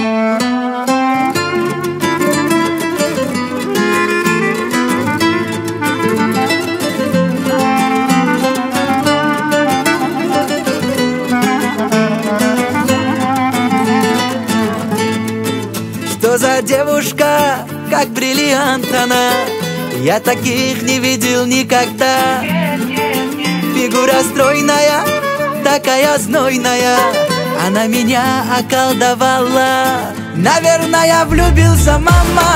Что за девушка, как бриллиант она? Я таких не видел никогда. Фигура стройная, такая знойная, она меня околдовала. Наверное, влюбился, мама.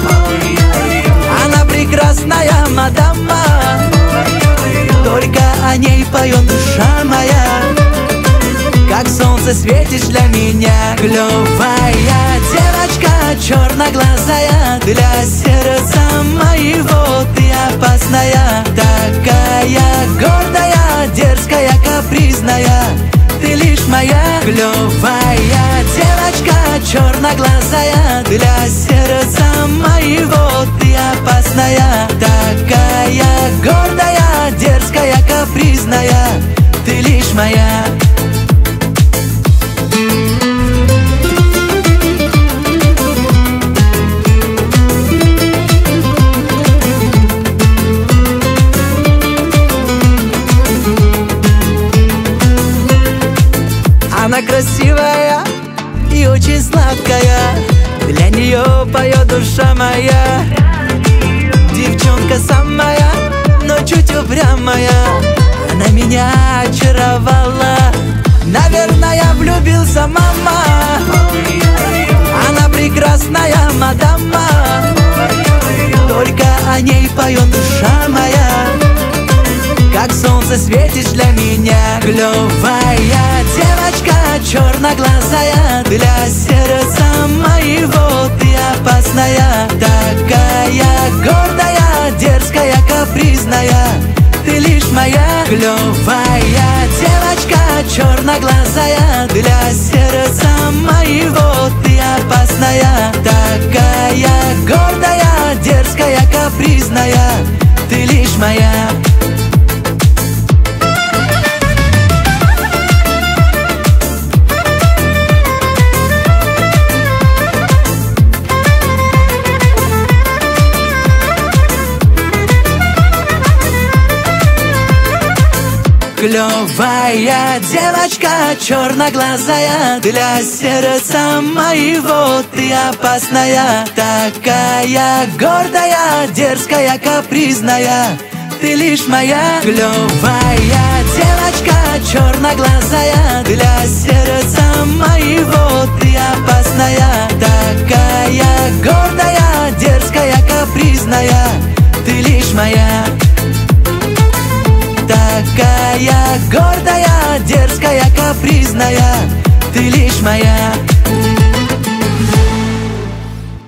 Она прекрасная мадама, только о ней поет душа моя. Как солнце светишь для меня, клевая девочка, черноглазая. Для сердца моего ты опасная, такая гордая, дерзкая, капризная. Ты лишь моя клевая девочка, черноглазая. Для сердца моего ты опасная, такая гордая, дерзкая, капризная. Ты лишь моя. Она красивая и очень сладкая, для нее поет душа моя. Девчонка самая, но чуть упрямая, она меня очаровала. Наверное, влюбился, мама. Она прекрасная мадама, только о ней поет душа моя. Как солнце светишь для меня, клевая девочка, черноглазая. Для сердца моего ты опасная, такая гордая, дерзкая, капризная. Ты лишь моя клевая девочка, черноглазая. Для сердца моего ты опасная, такая гордая, дерзкая, капризная. Ты лишь моя. Клевая девочка, черноглазая. Для сердца моего ты опасная, такая гордая, дерзкая, капризная. Ты лишь моя клевая девочка, черноглазая. Для сердца моего ты опасная, такая гордая, дерзкая, капризная. Ты лишь моя. Такая гордая, дерзкая, капризная. Ты лишь моя.